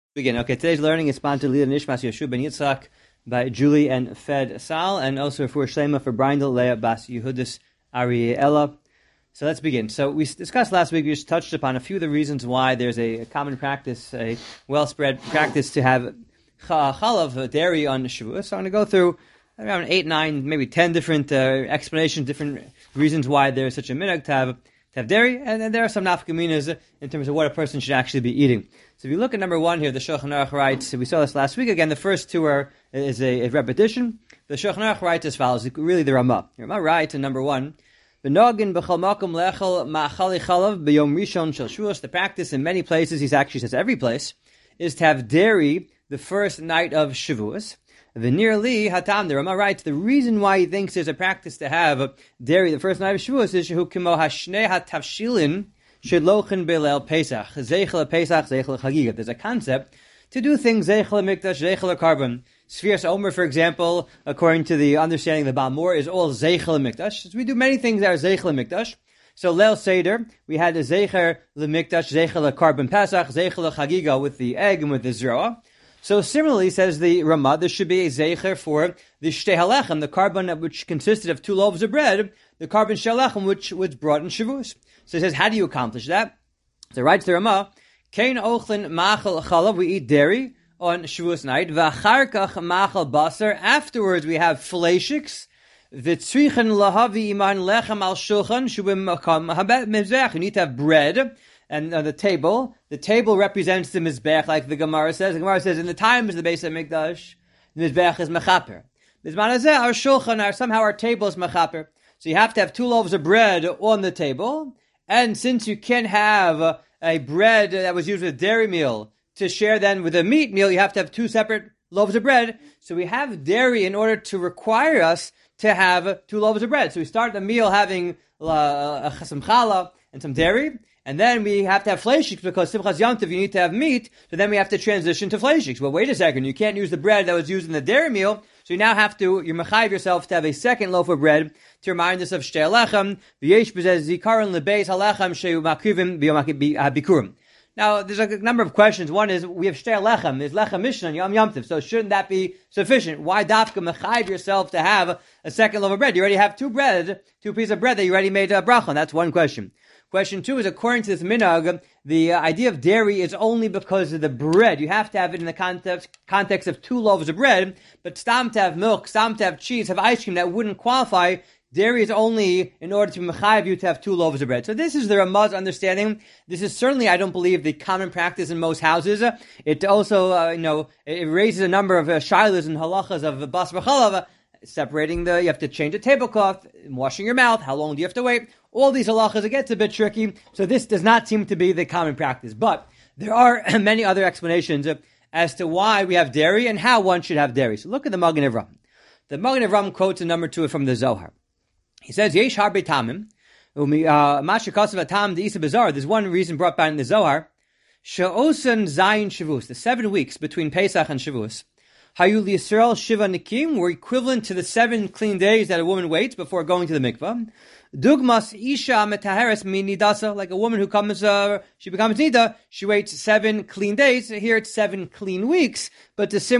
Begin. Okay, today's learning is sponsored Lila Nishmas Yeshua Ben Yitzchak by Julie and Fed Sal, and also for Shlema for Brindel Leah Bas Yehudis Ariella. So let's begin. So we discussed last week, we just touched upon a few of the reasons why there's a common practice, a well-spread practice to have chalav, dairy on Shavuos. So I'm going to go through around 8, 9, maybe 10 different explanations, different reasons why there's such a minhag to have dairy, and there are some nafkaminas in terms of what a person should actually be eating. So if you look at number 1 here, the Shulchan Aruch writes, we saw this last week again, the first two is a repetition. The Shulchan Aruch writes as follows, really the Ramah. The Ramah writes in number 1, B'nogin b'chol makom lechel ma'achali chalav b'yom rishon shel Shavuos. The practice in many places, he actually says every place, is to have dairy the first night of Shavuos. V'nir li hatam, the Ramah writes, the reason why he thinks there's a practice to have dairy the first night of Shavuos is shehu kimo hashnei hatavshilin shedlochen be'leil Pesach, zeichel Pesach, zeichel Chagiga. There's a concept to do things zeichel mikdash, zeichel carbon. Sfiras Omer, for example, according to the understanding of the Balmor, is all zeichel mikdash. So we do many things that are zeichel mikdash. So Leil Seder, we had the zeicher lemikdash, zeichel carbon Pesach, zeichel Chagiga with the egg and with the zroa. So similarly, says the Ramah, there should be a zeicher for the shtei halechem, the carbon which consisted of 2 loaves of bread, the carbon shalechem which was brought in Shavuos. So he says, how do you accomplish that? So writes the Ramah, Kein ochlin machal chalav, we eat dairy on Shavuos night, v'achar kach machal basar, afterwards we have fleishiks, v'tzrichen lahavi iman lechem al shulchan, shubim makam habet mizbech, you need to have bread, and the table represents the Mizbech, like the Gemara says. The Gemara says, in the times of the Beis HaMikdash, the Mizbech is Mechaper. Our Shulchan, somehow our table is Mechaper. So you have to have 2 loaves of bread on the table, and since you can't have a bread that was used with a dairy meal to share then with a meat meal, you have to have 2 separate loaves of bread. So we have dairy in order to require us to have 2 loaves of bread. So we start the meal having some challah and some dairy, and then we have to have fleishiks because Simchas Yom Tov, you need to have meat, so then we have to transition to fleishiks. Well, wait a second, you can't use the bread that was used in the dairy meal, so you now have to, you're mechayiv yourself to have a second loaf of bread to remind us of shtei halechem, v'yesh b'zeh zikaron lebeis halechem shehu makivim bikurim. Now, there's a number of questions. One is, we have shtei halechem, there's lechem mishnah on Yom Tov, so shouldn't that be sufficient? Why dafka mechayiv yourself to have a second loaf of bread? You already have 2 pieces of bread that you already made a bracha on. That's one question. Question 2 is, according to this minhag, the idea of dairy is only because of the bread. You have to have it in the context of 2 loaves of bread, but stam to have milk, stam to have cheese, have ice cream, that wouldn't qualify. Dairy is only in order to mechayiv you to have 2 loaves of bread. So this is the Ramah's understanding. This is certainly, I don't believe, the common practice in most houses. It also, it raises a number of shilas and halachas of bas v'chalav, separating you have to change the tablecloth, washing your mouth, how long do you have to wait? All these halachas, it gets a bit tricky, so this does not seem to be the common practice. But there are many other explanations as to why we have dairy and how one should have dairy. So look at the Magen Avraham. The Magen Avraham quotes in number 2 from the Zohar. He says, Yesh harbe tamim, mashakasav atam de isa bizarre. There's one reason brought by in the Zohar. She'osan zayin Shavuos, the 7 weeks between Pesach and Shavuos. Hayu liyisrael shiva nikim were equivalent to the 7 clean days that a woman waits before going to the mikvah. Dugmas isha metaheres min nidasa, like a woman who comes, she becomes nida, she waits 7 clean days. Here it's 7 clean weeks, but it's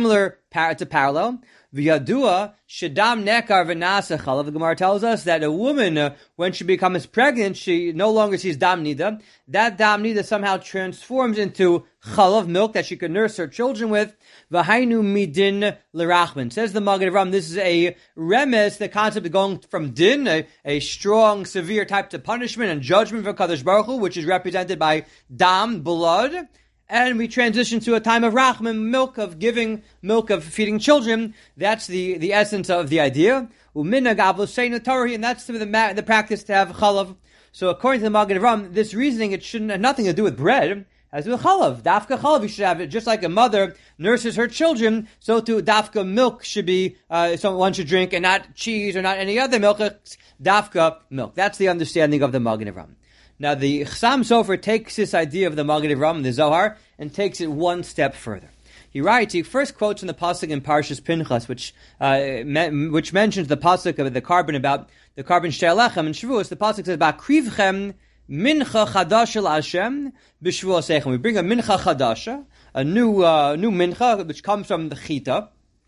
a parallel. V'yadua shedam nekar v'nasa chalav. The Gemara tells us that a woman, when she becomes pregnant, she no longer sees dam nida. That dam nida somehow transforms into chalav, milk that she could nurse her children with. V'hainu midin l'rachman. Says the Magen Avraham, this is a remes, the concept of going from din, a strong, severe type of punishment and judgment for Kadosh Baruch Hu, which is represented by dam, blood, and we transition to a time of rachman, milk, of giving, milk of feeding children. That's the essence of the idea. Uminag avosei Torah, and that's the practice to have chalav. So according to the Magen Avraham, this reasoning, it shouldn't have nothing to do with bread. As with chalav, dafka chalav, you should have it just like a mother nurses her children. So too, dafka milk should be one should drink, and not cheese or not any other milk. Dafka milk. That's the understanding of the Magen Avraham. Now the Chassam Sofer takes this idea of the Magen Avraham, the Zohar, and takes it one step further. He writes, he first quotes from the pasuk in Parshas Pinchas, which mentions the pasuk of the carbon, about the carbon shtei halechem and Shavuos. The pasuk says, "Ba'akrivchem mincha chadasha l'Hashem b'Shavuos Eichem." We bring a mincha chadasha, a new mincha, which comes from the chita.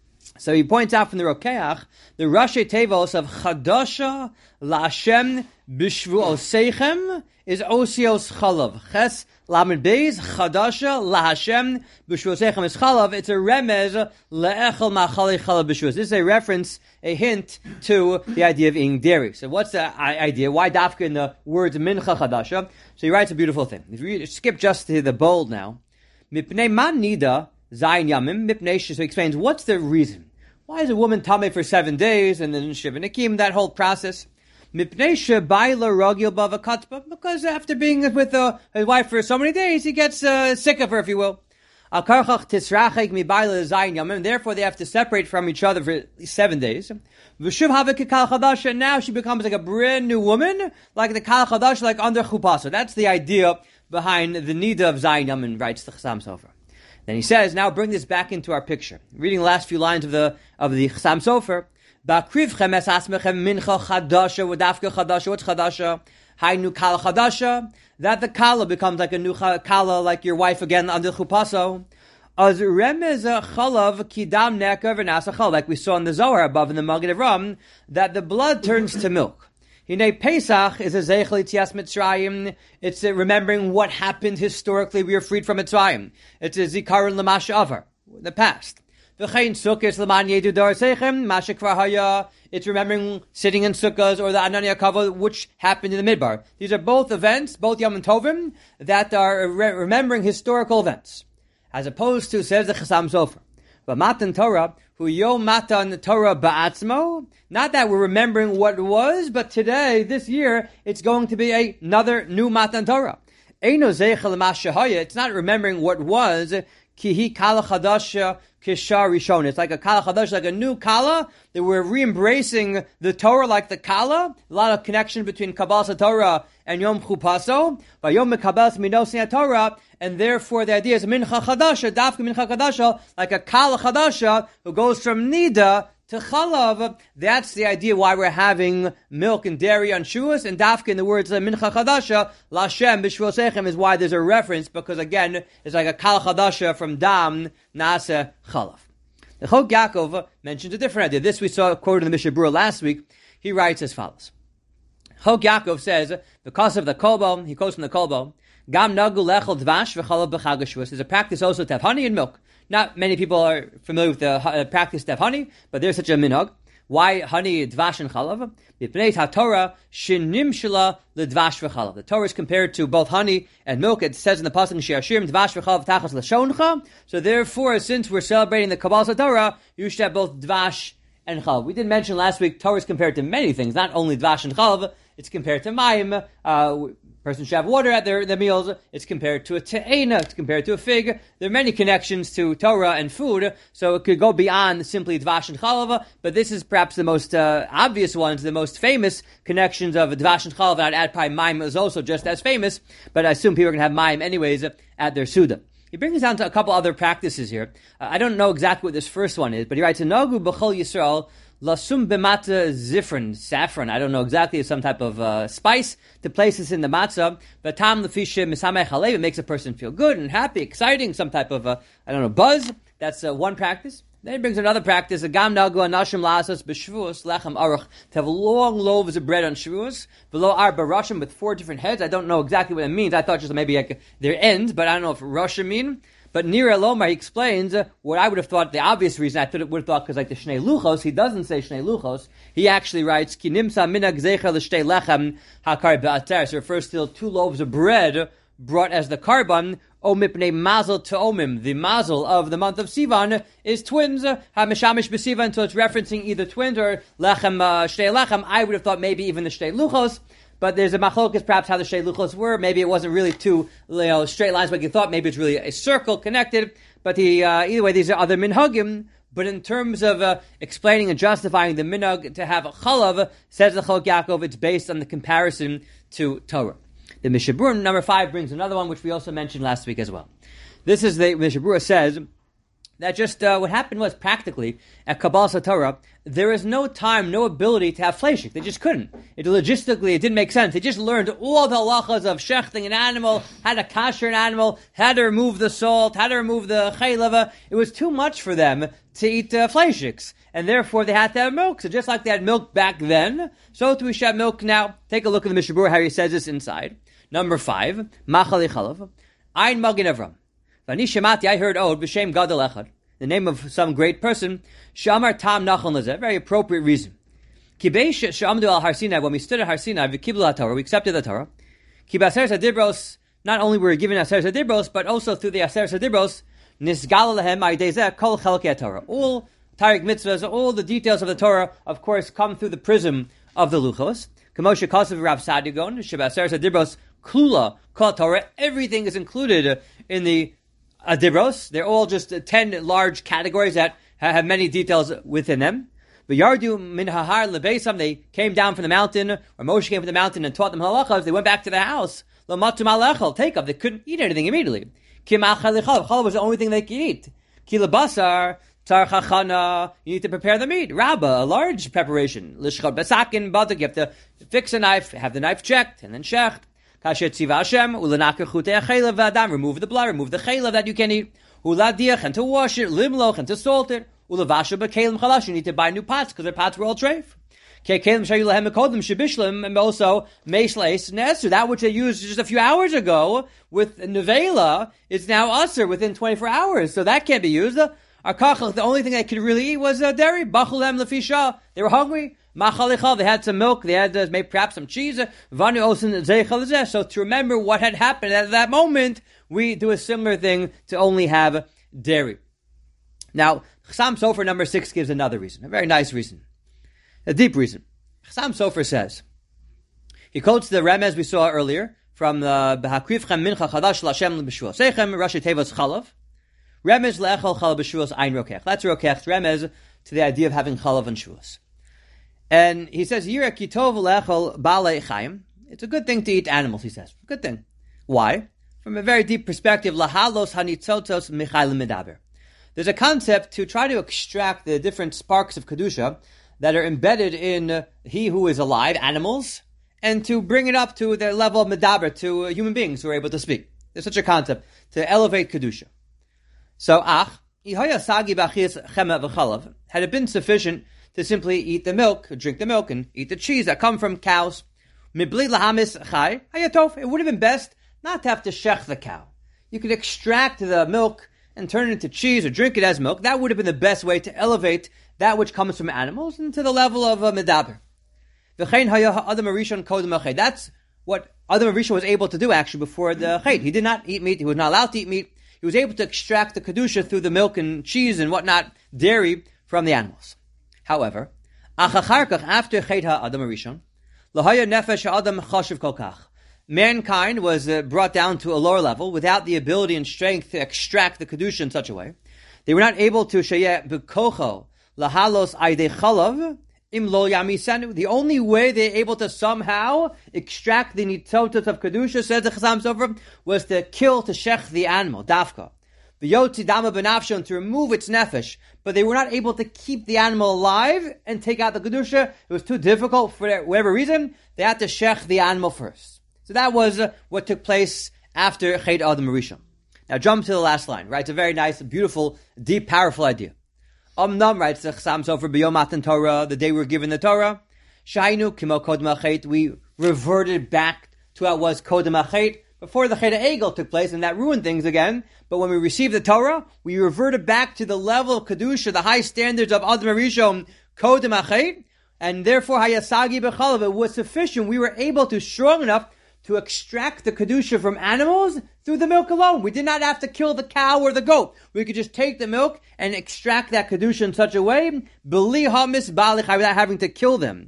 So he points out from the Rokeach, the Rashi Tevos of Chadasha LaHashem B'Shvuoseichem is Osios Chalav. Ches Lamed Beis Chadasha LaHashem B'Shvuoseichem is Chalav. It's a remez le'echel ma'chali chalav b'shvuos. This is a reference, a hint to the idea of eating dairy. So what's the idea? Why dafka in the words Mincha Chadasha? So he writes a beautiful thing. If you skip just to the bold now, Mipnei man nida Zayin Yamim, Mipnei, so he explains, what's the reason? Why is a woman tameh for 7 days and then Shiva Nikim, that whole process? Mipnei shebayla ragil bavakatba, because after being with his wife for so many days, he gets sick of her, if you will. Akarchach tisrachek mibayla Zayin Yamim, therefore they have to separate from each other for 7 days. V'shuv havik kal chadash, and now she becomes like a brand new woman, like the kal chadash, like under chuppah. So that's the idea behind the nida of Zayin Yamim, writes the Chassam Sofer. Then he says, now bring this back into our picture. Reading the last few lines of the Chassam Sofer. Ba'krivchem es asmechem mincha chadasha, v'dafka chadasha, what's chadasha? Hainu kala chadasha. That the kala becomes like a new kala, like your wife again under chupaso. Az remez chalav kidam neka v'nasa chal, like we saw in the Zohar above in the Maggid Avraham, that the blood turns to milk. Hine Pesach is a Zeichel Yitzias Mitzrayim. It's remembering what happened historically. We were freed from Mitzrayim. It's a Zikaron L'Mash Avar, the past. V'chein Sukkos L'man Yedu Dor Seichem, Masha Kvar Haya. It's remembering sitting in Sukkos or the Ananya Kavod, which happened in the Midbar. These are both events, both Yom Tovim, that are remembering historical events. As opposed to, says the Chassam Sofer, but Matan Torah, who Yom Matan Torah Ba'atzmo, not that we're remembering what was, but today, this year, it's going to be another new Matan Torah. Eino Zeichel Mashahaya, it's not remembering what was, Kihi Kala Chadasha Kishar Rishon. It's like a Kala Chadash, like a new Kala, that we're re-embracing the Torah like the Kala. A lot of connection between Kabbalas Torah and Yom Chupaso. By Yom Mekabbalas Minosei Torah, and therefore the idea is Mincha Chadasha, Dafka Mincha Chadasha, like a Kala Chadasha, who goes from Nida to Chalav. That's the idea why we're having milk and dairy on Shavuos, and Dafka in the words Mincha Chadasha, Lashem B'Shvuosechem is why there's a reference, because again, it's like a Kala Chadasha from Dam Nasa Chalav. The Chok Yaakov mentions a different idea. This we saw quoted in the Mishnah Berurah last week. He writes as follows. Chok Yaakov says, because of the Kolbo, he quotes from the Kolbo, Gam nagu lechel dvash v'chalav b'chag HaShavuos. There's a practice also to have honey and milk. Not many people are familiar with the practice to have honey, but there's such a minhag. Why honey, dvash, and chalav? B'pnei HaTorah shenimshela l'dvash v'chalav. The Torah is compared to both honey and milk. It says in the pasuk She'ashirim dvash v'chalav tachas l'shoncha. So therefore, since we're celebrating the Kabbalas Torah, you should have both dvash and chalav. We did mention last week Torah is compared to many things, not only dvash and chalav. It's compared to mayim. Person should have water at their meals. It's compared to a te'ena. It's compared to a fig. There are many connections to Torah and food, so it could go beyond simply dvash and chalav, but this is perhaps the most obvious ones, the most famous connections of dvash and chalav. I'd add probably mayim is also just as famous, but I assume people are going to have mayim anyways at their suda. He brings us down to a couple other practices here. I don't know exactly what this first one is, but he writes, Nagu b'chol Yisrael, Lasum b'mata zifron, saffron. I don't know exactly. It's some type of spice to place this in the matzah. But tam lefishe misamech halev, it makes a person feel good and happy, exciting, some type of buzz. That's one practice. Then he brings another practice, Agam nagu anashim la'asas b'shvuos lechem aruch, to have long loaves of bread on Shavuos, below arba rashim with 4 different heads. I don't know exactly what it means. I thought just maybe like their ends, but I don't know if rashim mean. But Nir Elomar, he explains what I would have thought, the obvious reason I would have thought, because like the Shnei Luchos, he doesn't say Shnei Luchos. He actually writes, Ki nimsa minag zecher l'shtei lechem hakar be'ater. So it refers to 2 loaves of bread brought as the karban, o mipnei mazel te'omim. The mazel of the month of Sivan is twins, ha-mishamish b'Sivan, so it's referencing either twins or lechem, shtei lechem. I would have thought maybe even the Shtei Luchos. But there's a machlokas, perhaps how the Shtei Luchos were. Maybe it wasn't really 2 straight lines like you thought. Maybe it's really a circle connected. But either way, these are other minhagim. But in terms of explaining and justifying the minhag to have a chalav, says the Chok Yaakov, it's based on the comparison to Torah. The Mishnah Berurah number 5 brings another one, which we also mentioned last week as well. This is the Mishnah Berurah says, that just what happened was practically at Kabbalah Satorah, there is no time, no ability to have fleishik. They just couldn't. Logistically, it didn't make sense. They just learned all the halachas of shechting an animal, how to kasher an animal, how to remove the salt, how to remove the chaylava. It was too much for them to eat fleishiks, and therefore they had to have milk. So just like they had milk back then, so too we should have milk now. Take a look at the Mishnah Berurah, how he says this inside. Number 5, machali chalav, ein magin Avram. V'ani shemati, I heard b'shem gadol echad, the name of some great person, shamar tam nachon lezeh, very appropriate reason. Kibeish she'amdu al Har Sinai, when we stood at Har Sinai, v'kiblu HaTorah, we accepted the Torah. Ki b'aseres hadibros, not only were we given aseres hadibros, but also through the aseres hadibros, nisgal lehem ma'idezeh kol chelkei Torah. All Tariq mitzvahs, all the details of the Torah, of course, come through the prism of the Luchos. Kamoshe Kasav Rav Sadigon, Shebaseres Adibros, Klula, Kol Torah, everything is included in the Adibros. They're all just 10 large categories that have many details within them. But Yardu min hahar lebeisam, they came down from the mountain, or Moshe came from the mountain and taught them halachas. They went back to the house. Lamatum alechal, take up. They couldn't eat anything immediately. Kim achal chal was the only thing they could eat. Kila basar, tar chachana, you need to prepare the meat. Rabba, a large preparation. Lishchot besakin badak, you have to fix a knife, have the knife checked, and then shecht. Kasher tziva Hashem, ulanakar chutei achelav v'adam, remove the blood, remove the chelav that you can eat. Uladiach, and to wash it, limloch, and to salt it. Ulavasha b'kelim chalash, you need to buy new pots, because their pots were all treif. Kekelim shayu lahem mekodim shebishlim, and also meisleis neser, that which they used just a few hours ago with nevela is now usher within 24 hours, so that can't be used. Arkachach, the only thing they could really eat was dairy. Bachulem lefisha, they were hungry. Machalichal, they had some milk, they had maybe perhaps some cheese. Vanu osin zeichal. So to remember what had happened at that moment, we do a similar thing to only have dairy. Now, Chassam Sofer number 6 gives another reason, a very nice reason, a deep reason. Chassam Sofer says, he quotes the remez we saw earlier from the B'hakrivchem mincha chadash l'Hashem l'b'shua seichem Rashi Tevos chalav. Remez le'echol chalav b'shuas ein rokech. That's rokech, remez to the idea of having chalav and shuas. And he says, Yira kitov le'echol ba'alei chayim. It's a good thing to eat animals, he says. Good thing. Why? From a very deep perspective, lahalos hanitzotos michayim medaber. There's a concept to try to extract the different sparks of kedusha that are embedded in he who is alive, animals, and to bring it up to the level of medaber, to human beings who are able to speak. There's such a concept, to elevate kedusha. So, had it been sufficient to simply eat the milk, drink the milk, and eat the cheese that come from cows, it would have been best not to have to shech the cow. You could extract the milk and turn it into cheese or drink it as milk. That would have been the best way to elevate that which comes from animals into the level of medaber. That's what Adam Rishon was able to do actually before the chait. He did not eat meat. He was not allowed to eat meat. He was able to extract the kedusha through the milk and cheese and whatnot, dairy, from the animals. However, after chait ha'adam Rishon, lahaya nefesh ha'adam chashiv kol kach. Mankind was brought down to a lower level without the ability and strength to extract the kedusha in such a way. They were not able to shayeh b'kocho lahalos aydei chalav im lo yamisenu. The only way they were able to somehow extract the nitzotos of kedusha, says the Chassam Sofer, was to kill, to shech the animal, dafka. V'yotzi dama b'nafsho, to remove its nefesh. But they were not able to keep the animal alive and take out the kedusha. It was too difficult for whatever reason. They had to shech the animal first. So that was what took place after Chet Adam Rishon. Now jump to the last line, right? It's a very nice, beautiful, deep, powerful idea. Omnam, writes the Chassam Sofer, B'yom Matan Torah, the day we were given the Torah, Shainu kimo kodem hachet, we reverted back to what was kodem hachet, before the Chet HaEgel took place, and that ruined things again. But when we received the Torah, we reverted back to the level of Kedusha, the high standards of Adam Rishon, kodem hachet, and therefore hayasagi b'chalav, it was sufficient. We were able to, strong enough, to extract the Kedusha from animals through the milk alone. We did not have to kill the cow or the goat. We could just take the milk and extract that Kedusha in such a way, without having to kill them.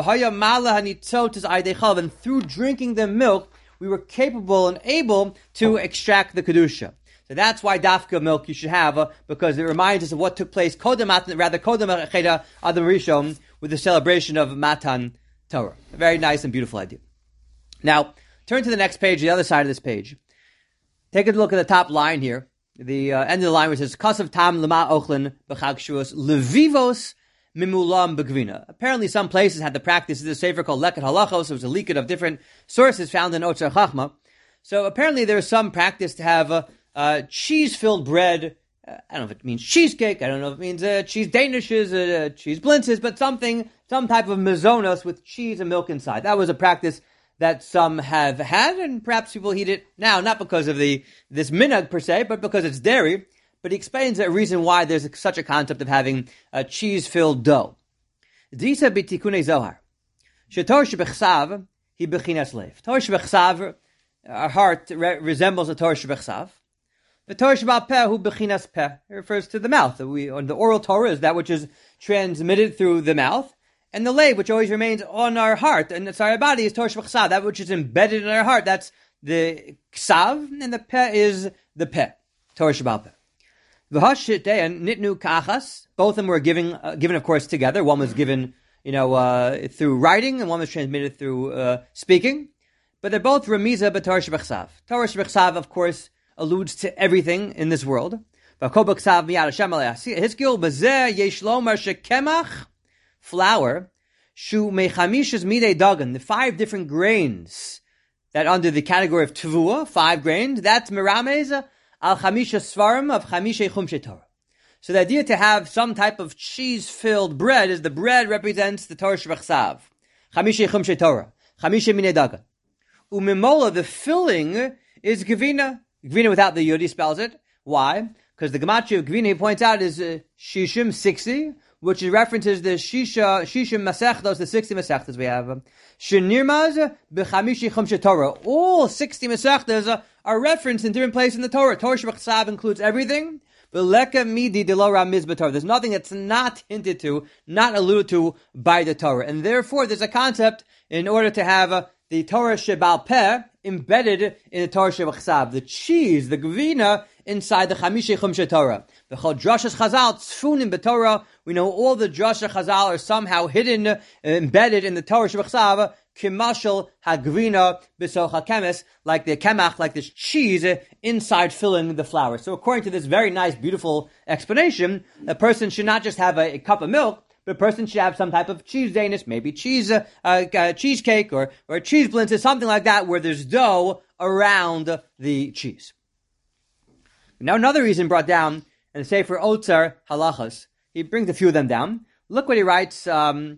And through drinking the milk, we were capable and able to extract the Kedusha. So that's why dafka milk you should have, because it reminds us of what took place Kodem Adam Rishon with the celebration of Matan Torah. A very nice and beautiful idea. Now, turn to the next page, the other side of this page. Take a look at the top line here. the end of the line where it says, Kasav tam lema ochlin b'chag shuos levivos mimulam begvina. Apparently some places had the practice of the sefer called Leket Halachos. It was a likud of different sources found in Otzar Chachma. So apparently there is some practice to have cheese-filled bread. I don't know if it means cheesecake. I don't know if it means cheese danishes, cheese blintzes, but some type of mazonos with cheese and milk inside. That was a practice that some have had, and perhaps people eat it now, not because of this minhag per se, but because it's dairy. But he explains a reason why there's such a concept of having a cheese-filled dough. Disa b'tikunei Zohar. Shetor shebechsav hi bechinas leif. Torah shebechsav, our heart resembles a Torah shebechsav. The Torah shebal peh hu bechinas peh. It refers to the mouth. The oral Torah is that which is transmitted through the mouth. And the leiv, which always remains on our heart, and it's our body, is Torah shebechsav, that which is embedded in our heart. That's the ksav, and the peh is the peh. Torah shebal peh. V'hashite and nitnu kachas. Both of them were given, of course, together. One was given, through writing, and one was transmitted through speaking. But they're both remiza b'Torah shebechsav. Torah shebechsav, of course, alludes to everything in this world. V'kol b'ksav miyad Hashem alei hiskil b'zeh yesh lomar shekemach, flour, shu mechamishes midei dagan, the 5 different grains that under the category of tevua, 5 grains, that's meramez al chamisha svarim of chamisha chumshe Torah. So the idea to have some type of cheese-filled bread is the bread represents the Torah shebechsav. Chamisha chumshe Torah. Chamisha minei dagan. Umimola, the filling, is gevina. Gevina without the yud, he spells it. Why? Because the gematria of gevina, he points out, is shishim, 60, which references the shishim masechtos, the 60 masechtas we have. Shenirmaz b'chamishi chumshe Torah. All 60 masechtas are referenced in different places in the Torah. Torah shebechsav includes everything. V'leka midi de lo ramiz b'Torah. There's nothing that's not hinted to, not alluded to by the Torah. And therefore, there's a concept in order to have the Torah shebal peh embedded in the Torah shebechsav. The cheese, the gevina, inside the chamisha chumshe Torah. The chol drashas chazal tzfunim b'Torah. We know all the drasha chazal are somehow hidden, embedded in the Torah shebechsav. Kimashal hagvina b'socha kemes, like the kemach, like this cheese inside filling the flour. So according to this very nice, beautiful explanation, a person should not just have a cup of milk, but a person should have some type of cheese danish, maybe cheesecake or cheese blintzes, something like that, where there's dough around the cheese. Now another reason brought down in the Sefer Otzar Halachos, he brings a few of them down. Look what he writes 3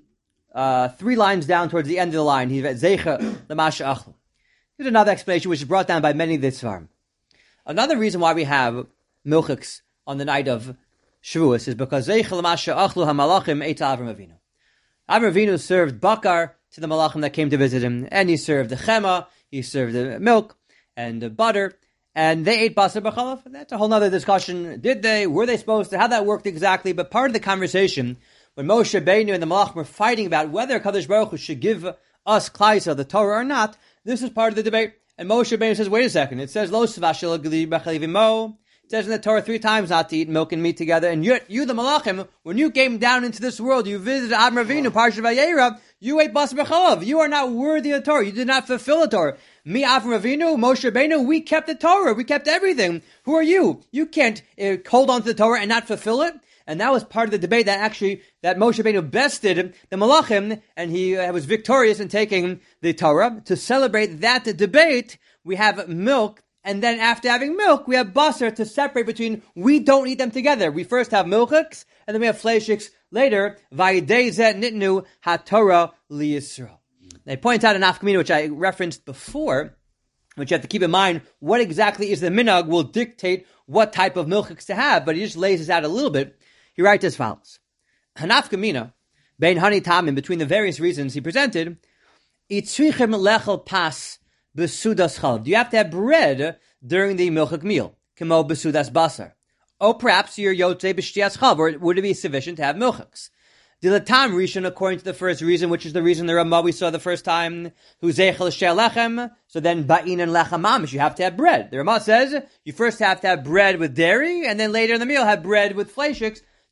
lines down towards the end of the line. He's at Zeicha L'masha Achlu. Here's another explanation which is brought down by many of the Sfarim. Another reason why we have milchiks on the night of Shavuos is because Zeicha L'masha Achlu HaMalachim Eita Avram Avinu. Avram Avinu served bakar to the malachim that came to visit him, and he served the chema, he served the milk and the butter, and they ate basar b'chalav. That's a whole other discussion. Did they? Were they supposed to? How that worked exactly? But part of the conversation, when Moshe Rabbeinu and the malachim were fighting about whether Kadosh Baruch Hu should give us Klal Yisrael the Torah or not, this is part of the debate. And Moshe Rabbeinu says, wait a second, it says, Lo svashil gali b'chalivimo. It says in the Torah 3 times not to eat milk and meat together. And you the malachim, when you came down into this world, you visited Avram Avinu, Parshat Vayera, you ate basar b'chalav. You are not worthy of the Torah. You did not fulfill the Torah. Me, Avram Avinu, Moshe Rabbeinu, we kept the Torah. We kept everything. Who are you? You can't hold on to the Torah and not fulfill it. And that was part of the debate that Moshe Rabbeinu bested the malachim, and he was victorious in taking the Torah. To celebrate that debate, we have milk. And then after having milk, we have basar to separate between, we don't eat them together. We first have milchiks, and then we have fleishiks later. Vayidei zeh nitnu haTorah liyisrael. They point out an afkamina, which I referenced before, which you have to keep in mind, what exactly is the minhag will dictate what type of milchiks to have, but he just lays this out a little bit. He writes as follows. Hanafkamina, bein hani tamim, between the various reasons he presented, itzrichem lechel pas besudas chalav. Do you have to have bread during the milchik meal? Kemo besudas basar. Or perhaps you're yotzei b'shtias chalav, or would it be sufficient to have milchiks? Dilatam rishon, according to the first reason, which is the reason the Ramah we saw the first time, who zeichel shel lechem, so then ba'in and lechem mamish, you have to have bread. The Ramah says, you first have to have bread with dairy, and then later in the meal have bread with fleishiks,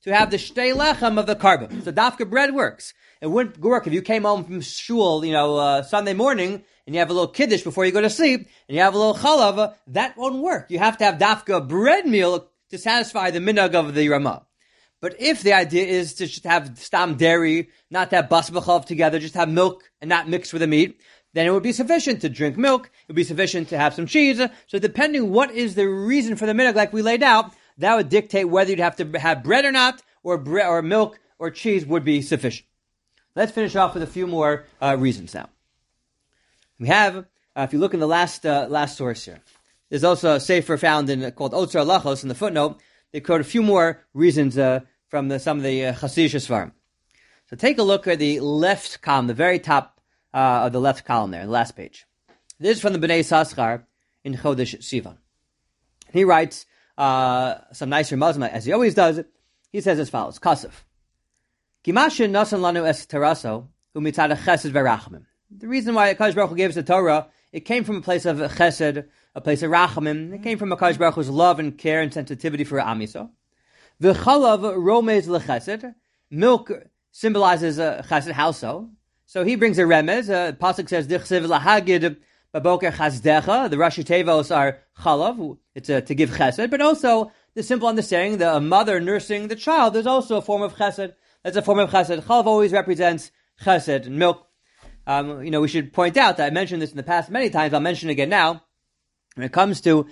to have the shtei lechem of the carbon. So dafka bread works. It wouldn't work if you came home from shul, Sunday morning, and you have a little kiddush before you go to sleep, and you have a little chalav. That won't work. You have to have dafka bread meal to satisfy the minhag of the Ramah. But if the idea is to just have stam dairy, not to have bas b'chalav together, just have milk and not mix with the meat, then it would be sufficient to drink milk. It would be sufficient to have some cheese. So depending what is the reason for the minhag, like we laid out, that would dictate whether you'd have to have bread or not, or milk or cheese would be sufficient. Let's finish off with a few more reasons now. We have, if you look in the last source here, there's also a sefer found called Otzar Lachos in the footnote. They quote a few more reasons from some of the Hasidic Svarim. So take a look at the left column, the very top of the left column there, the last page. This is from the Bnei Yissaschar in Chodesh Sivan. He writes some nicer Muslim, as he always does. He says as follows: Kasef. Kimashin nasan lanu es teraso umitzad chesed verachmim. The reason why Akash Baruch Hu gave us the Torah, it came from a place of chesed, a place of rachamim. It came from Akash Baruch Hu's love and care and sensitivity for Am Yisrael. V'chalav romez lechesed. Milk symbolizes chesed. How so? So he brings a remez. Pasuk says, Dichsev lahagid baboker chazdecha. The Rashi Tevos are chalav. It's to give chesed. But also, the simple understanding that a mother nursing the child is also a form of chesed. That's a form of chesed. Chalav always represents chesed and milk. We should point out that I mentioned this in the past many times. I'll mention it again now. When it comes to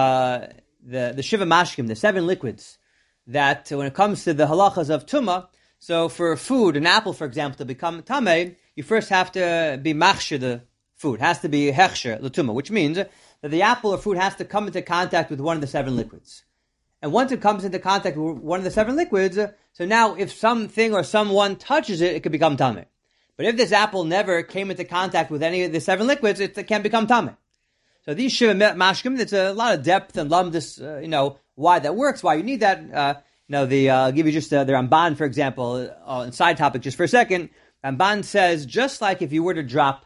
the Shiva Mashkim, the 7 liquids, that when it comes to the halachas of Tumah, so for food, an apple, for example, to become Tameh, you first have to be machshir the food. It has to be hechsher, the Tumah, which means that the apple or fruit has to come into contact with one of the 7 liquids. And once it comes into contact with one of the 7 liquids, so now if something or someone touches it, it could become Tameh. But if this apple never came into contact with any of the 7 liquids, it can become Tameh. So these Shiva Mashkim, there's a lot of depth and lumdus, why that works, why you need that. I'll give you just the Ramban, for example, side topic just for a second. Ramban says, just like if you were to drop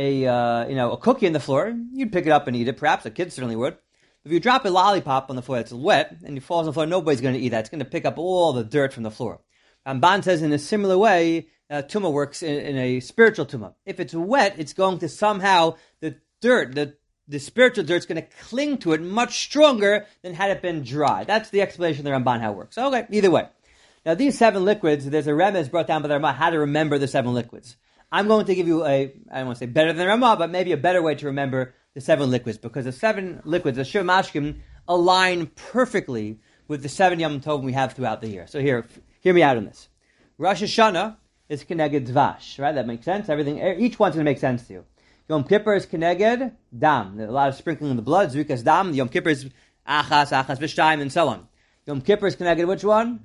a cookie on the floor, you'd pick it up and eat it, perhaps, a kid certainly would. If you drop a lollipop on the floor that's wet, and it falls on the floor, nobody's going to eat that. It's going to pick up all the dirt from the floor. Ramban says in a similar way, tumah works in a spiritual tumah. If it's wet, it's going to somehow, the dirt, the spiritual dirt is going to cling to it much stronger than had it been dry. That's the explanation of the Ramban how it works. Okay, either way. Now these 7 liquids, there's a remez brought down by the Ramah how to remember the 7 liquids. I'm going to give you I don't want to say better than Ramah, but maybe a better way to remember the 7 liquids, because the 7 liquids, the Shiva Mashkim, align perfectly with the 7 Yom Tovim we have throughout the year. So hear me out on this. Rosh Hashanah is Keneged Dvash, right? That makes sense. Each one's going to make sense to you. Yom Kippur is Keneged Dam. There's a lot of sprinkling of the blood. Zrikas Dam. Yom Kippur is Achas V'Shtayim, and so on. Yom Kippur is Keneged which one?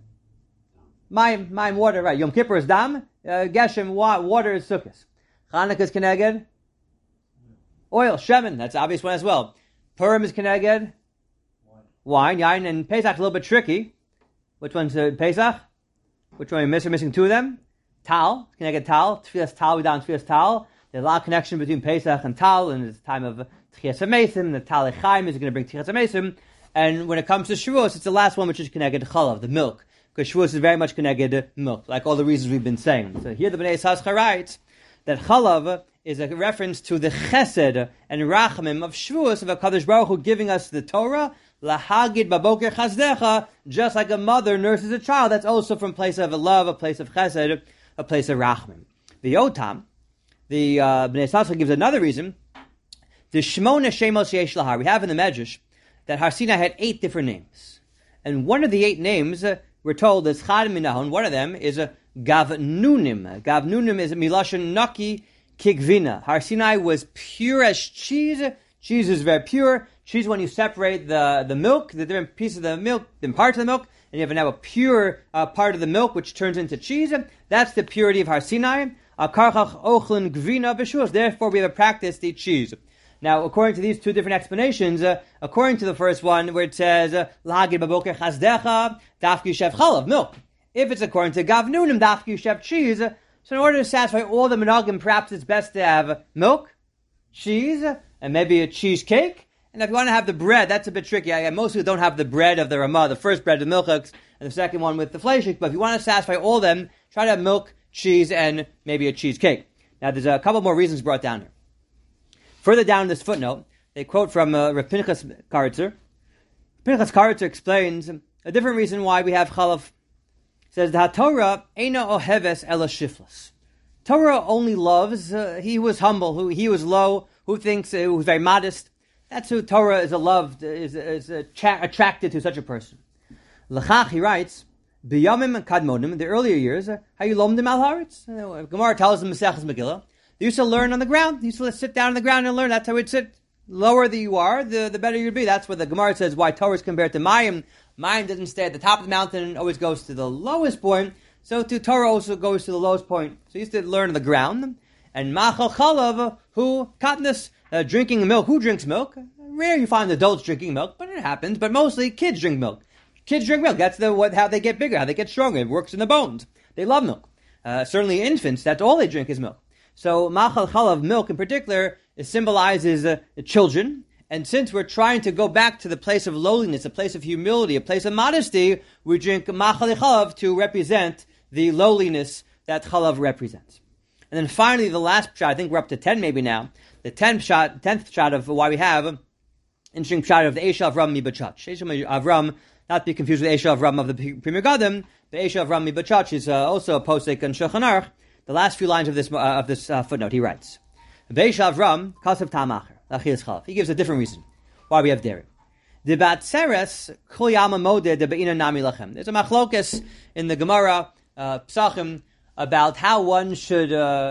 Mayim, water, right. Yom Kippur is Dam. Geshem, water is Sukkos. Chanukah is Keneged oil, Shemen. That's the obvious one as well. Purim is Keneged wine, Yain, and Pesach is a little bit tricky. Which one's Pesach? Which one are we missing 2 of them? Tal, Keneged Tal. Tfilas Tal, we down Tfilas Tal. There's a lot of connection between Pesach and Tal, and it's time of Tchias HaMeisim. The Tal Echaim is going to bring Tchias HaMeisim. And when it comes to Shavuos, it's the last one, which is Keneged Chalav, the milk. Because Shavuos is very much Keneged milk, like all the reasons we've been saying. So here the Bnei Yissaschar writes that Chalav is a reference to the Chesed and Rachamim of Shavuos, of HaKadosh Baruch Hu giving us the Torah, Lahagid Baboker Chazdecha, just like a mother nurses a child. That's also from a place of love, a place of Chesed, a place of Rachamim. The Yotam, the Bnei Yissaschar gives another reason. The Shmona Shemos Yesh Lahar. We have in the Medrash that Har Sinai had 8 different names. And one of the 8 names, we're told, is Chad Minahon. One of them is a Gavnunim. Gavnunim is Milashon Naki Kigvina. Har Sinai was pure as cheese. Cheese is very pure. Cheese, when you separate the milk, the different pieces of the milk, the parts of the milk, and you have now a pure part of the milk which turns into cheese. That's the purity of Har Sinai. Karchach ochlin gvina b'shuos. Therefore, we have a practice to eat cheese. Now, according to these 2 different explanations, according to the first one, where it says lahagid baboker chazdecha dafki shev chalav, milk. If it's according to gavnunim dafki shev cheese, so in order to satisfy all the minhagim, perhaps it's best to have milk, cheese, and maybe a cheesecake, And if you want to have the bread, that's a bit tricky. Most people don't have the bread of the Ramah, the first bread with milchiks, and the second one with the fleishik. But if you want to satisfy all of them, try to have milk, cheese, and maybe a cheesecake. Now, there's a couple more reasons brought down here. Further down in this footnote, they quote from Rav Pinchas Karitzer. Pinchas Karitzer explains a different reason why we have chalav. He says, the Torah eina oheves ela shiflas. Torah only loves he who is humble, who he who is low, who thinks, who is very modest. That's who Torah is attracted to such a person. L'chach, he writes, b'yamim and kadmonim, in the earlier years, how you lomdim al haaretz. Gemara tells them Maseches Megillah. They used to learn on the ground. They used to sit down on the ground and learn. That's how we'd sit. Lower that you are, the better you'd be. That's what the Gemara says, why Torah is compared to Mayim. Mayim doesn't stay at the top of the mountain and always goes to the lowest point. So to Torah also goes to the lowest point. So you used to learn on the ground. And Machal Chalav, who katnus, drinking milk. Who drinks milk? Rare you find adults drinking milk, but it happens. But mostly kids drink milk. Kids drink milk. That's how they get bigger, how they get stronger. It works in the bones. They love milk. Certainly infants, that's all they drink is milk. So Machal Chalav, milk in particular, it symbolizes children. And since we're trying to go back to the place of lowliness, a place of humility, a place of modesty, we drink Machal Chalav to represent the lowliness that Chalav represents. And then finally, the last pshat, I think we're up to 10 maybe now, the 10th pshat of why we have interesting pshat of the Esha Avram Mibachach. Esha Avram, not to be confused with Esha Avram of the Pri Megadim, the Esha Avram Mibachach is also a posek on Shulchan Aruch. The last few lines of this footnote, he writes, Ve'esha Avram, Kasav Tamacher, Lachias Chalav. He gives a different reason why we have dairy. The Batseres, Kol Yama Modeh, the Be'ina Nami Lachem. There's a machlokes in the Gemara, Psachim, about how one should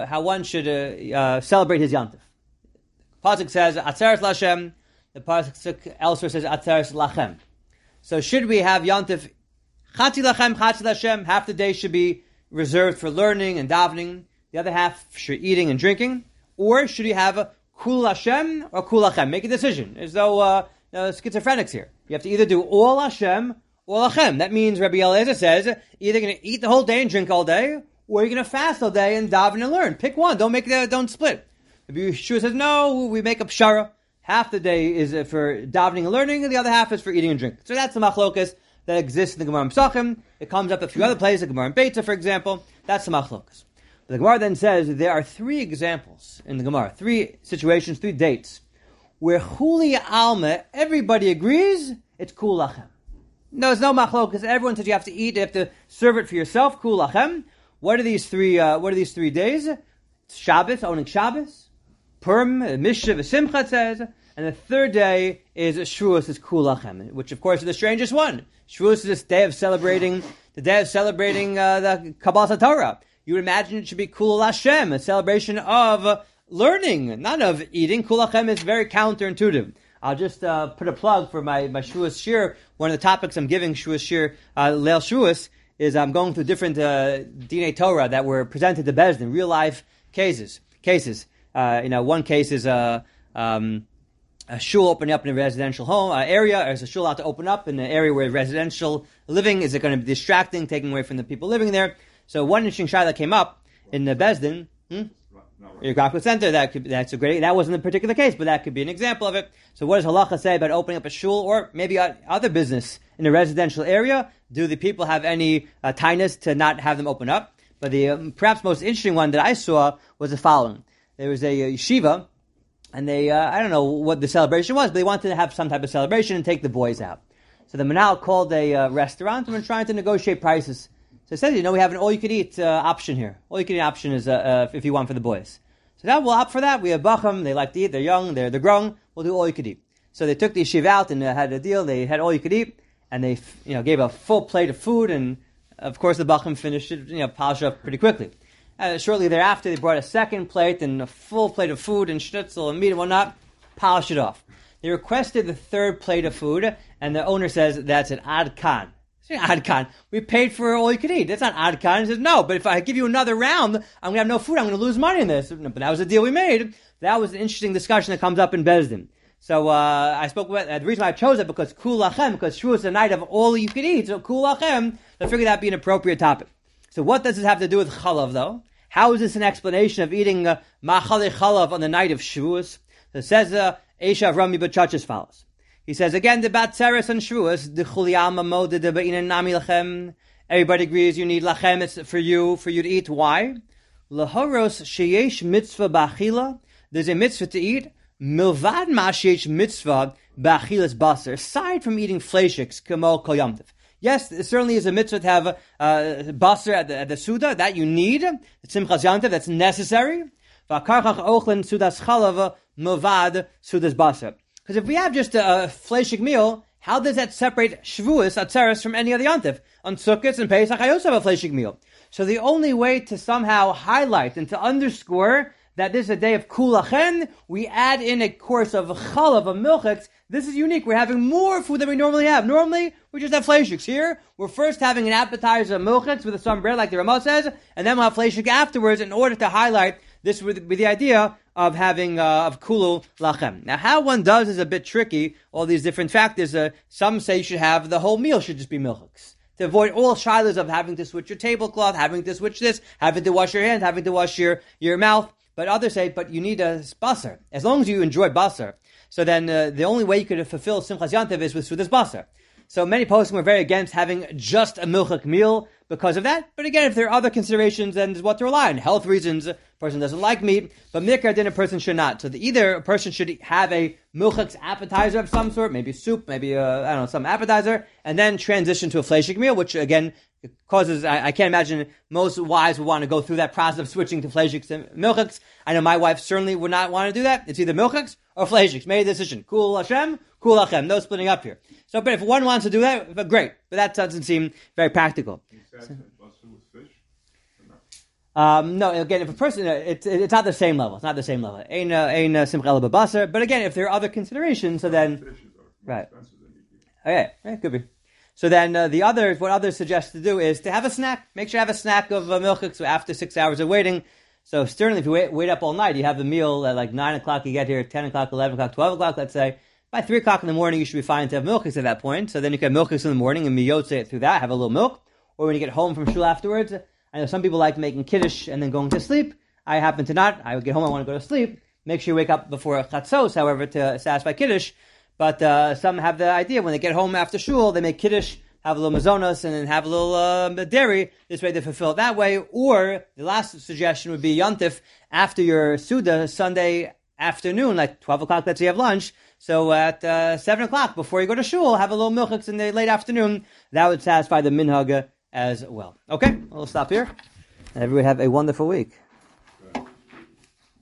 celebrate his yantif. The pasuk says Atzeres Lashem. The pasuk elsewhere says Atzeres Lachem. So should we have yantif Chatzi Lachem, Chatzi Lashem? Half the day should be reserved for learning and davening. The other half for eating and drinking. Or should you have a Kul Hashem or Kul Lachem? Make a decision. As though schizophrenics here. You have to either do all Hashem or Lachem. That means Rabbi Eliezer says either going to eat the whole day and drink all day, or you're going to fast all day and daven and learn. Pick one. Don't split. Rabbi Yeshua says, no, we make up shara. Half the day is for davening and learning, and the other half is for eating and drinking. So that's the machlokas that exists in the Gemara Psachim. It comes up a few other places, the Gemara in Beitza, for example. That's the machlokas. But the Gemara then says there are 3 examples in the Gemara, 3 situations, 3 dates, where Chuli Alma, everybody agrees, it's Kul Lachem. No, there's no machlokas. Everyone says you have to eat, you have to serve it for yourself, Kul Lachem. What are these 3 days? It's Shabbos, owning Shabbos, Purim, Mishnah, V'Simcha says, and the 3rd day is Shavuos, is Kul Lachem, which of course is the strangest one. Shavuos is this day of celebrating, the Kabbalas Torah. You would imagine it should be Kul Hashem, a celebration of learning, not of eating. Kul Hashem is very counterintuitive. I'll just put a plug for my Shavuos Shir. One of the topics I'm giving Shavuos Shir, Leil Shavuos, is I'm going through different Dinei Torah that were presented to Bezdin, real life cases. One case is a shul opening up in a residential home area. Or is a shul out to open up in an area where residential living is it going to be distracting, taking away from the people living there? So one interesting shot that came up in the Bezdin, your Gakut Center, that's a great. That wasn't a particular case, but that could be an example of it. So what does halacha say about opening up a shul or maybe other business in a residential area? Do the people have any tinus to not have them open up? But the perhaps most interesting one that I saw was the following. There was a yeshiva, and they, I don't know what the celebration was, but they wanted to have some type of celebration and take the boys out. So the Manal called a restaurant and were trying to negotiate prices. So it says, we have an all-you-can-eat option here. All-you-can-eat option is if you want for the boys. So now we'll opt for that. We have Bacham, they like to eat, they're young, they're grown, we'll do all-you-can-eat. So they took the yeshiva out and had a deal, they had all-you-can-eat, and they gave a full plate of food, and of course the Bacham finished it, polished up pretty quickly. Shortly thereafter, they brought a second plate and a full plate of food and schnitzel and meat and whatnot, polished it off. They requested the 3rd plate of food, and the owner says that's an ad kan. Ad kan. We paid for all you could eat. That's not ad kan. He says, no, but if I give you another round, I'm going to have no food. I'm going to lose money in this. But that was the deal we made. That was an interesting discussion that comes up in Bezdin. So I spoke about the reason why I chose it because Kul Lachem, because Shavuos is a night of all you could eat. So Kul Lachem, I figured that'd be an appropriate topic. So what does this have to do with Chalav, though? How is this an explanation of eating Machale Chalav on the night of Shavuos? So it says Eshav Rami B'Chach as follows. He says, again, the Batzeres and Shavuos, the Chuliyama Mode, the Be'inan Nami Lachem. Everybody agrees you need Lachem, it's for you to eat. Why? Lahoros Sheyesh Mitzvah Ba'achila. There's a mitzvah to eat. Milvad Mashesh Mitzvah Ba'achilas Basar. Aside from eating fleishiks, Kamo Kol Yom Tov. Yes, it certainly is a mitzvah to have basar at the Suda, that you need. It's Simchas Yom Tov, that's necessary. V'akarchach ochlen Sudas Chalav Milvad Sudas Basar. Because if we have just a fleishik meal, how does that separate Shavuos, Atzeres, from any other Yom Tov? On Sukkot and Pesach, I also have a fleishik meal. So the only way to somehow highlight and to underscore that this is a day of kulachen, we add in a course of chalav, of milchiks. This is unique. We're having more food than we normally have. Normally, we just have fleishiks. Here, we're first having an appetizer of milchiks with some bread, like the Ramah says, and then we'll have fleishik afterwards in order to highlight this with the idea of having of kulu lachem. Now, how one does is a bit tricky. All these different factors. Some say you should have the whole meal should just be milchiks, to avoid all shilas of having to switch your tablecloth, having to switch this, having to wash your hands, having to wash your mouth. But others say, but you need a basar. As long as you enjoy basar, so then the only way you could fulfill Simchas Yom Tov is with Sudas basar. So many poskim were very against having just a milchik meal because of that. But again, if there are other considerations, then there's what to rely on. Health reasons, a person doesn't like meat, but mikra din a person should not. So either a person should have a milchik's appetizer of some sort, maybe soup, maybe some appetizer, and then transition to a fleishik meal, which again causes, I can't imagine most wives would want to go through that process of switching to fleishiks and milchiks. I know my wife certainly would not want to do that. It's either milchiks or fleishiks. Made a decision. Kul Hashem, kul Hashem. No splitting up here. So, but if one wants to do that, but great. But that doesn't seem very practical. No, again, if a person, it's not the same level. It's not the same level. Ein simcha ela b'basar. But again, if there are other considerations, so then, right. Okay, could be. So then what others suggest to do is to have a snack. Make sure you have a snack of milchik, so after 6 hours of waiting. So certainly if you wait up all night, you have the meal at like 9 o'clock, you get here at 10 o'clock, 11 o'clock, 12 o'clock, let's say. By 3 o'clock in the morning, you should be fine to have milchiks at that point. So then you can have milchiks in the morning and miyotze it through that, have a little milk. Or when you get home from shul afterwards, I know some people like making kiddush and then going to sleep. I happen to not. I would get home, I want to go to sleep. Make sure you wake up before chatzos, however, to satisfy kiddush. But some have the idea when they get home after shul, they make kiddush, have a little mazonos, and then have a little dairy. This way they fulfill it that way. Or the last suggestion would be yontif after your Suda, Sunday afternoon, like 12 o'clock, let's say you have lunch. So at 7 o'clock, before you go to shul, have a little milchiks in the late afternoon. That would satisfy the minhag as well. Okay, we'll stop here. Everybody have a wonderful week.